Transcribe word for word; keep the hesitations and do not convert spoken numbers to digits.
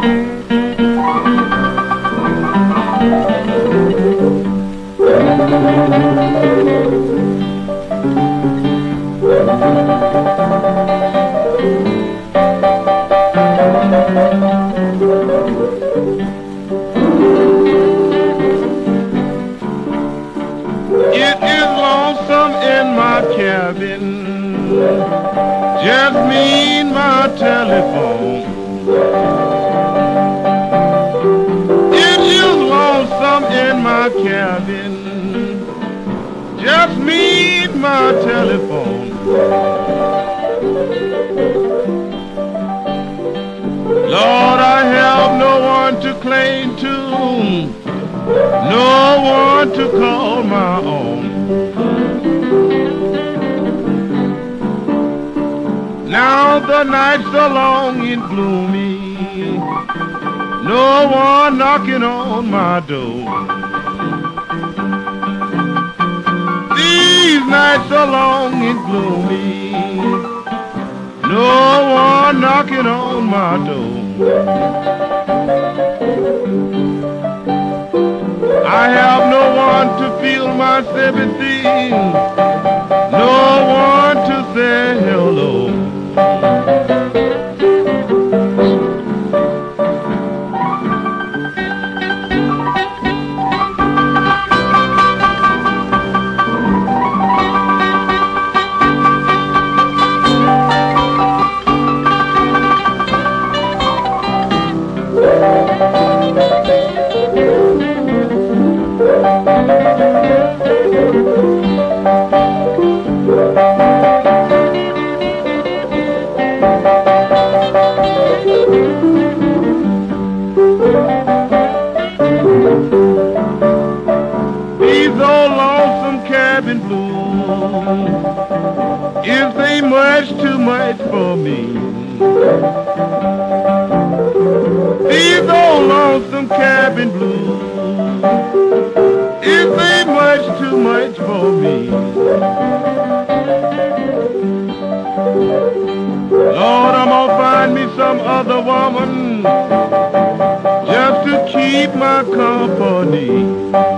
It is lonesome in my cabin, just me and my telephone. It is lonesome in my cabin, just me and my telephone. Lord, I have no one to cling to, no one to call my own. Now the nights are long and gloomy, no one knocking on my door. These nights are long and gloomy, no one knocking on my door. I have no one to feel my sympathy, no one to say hello. These old lonesome cabin blues, if they much too much for me. These old lonesome cabin blues, if they much too much for me. Lord, I'm gonna find me some other woman just to keep my company.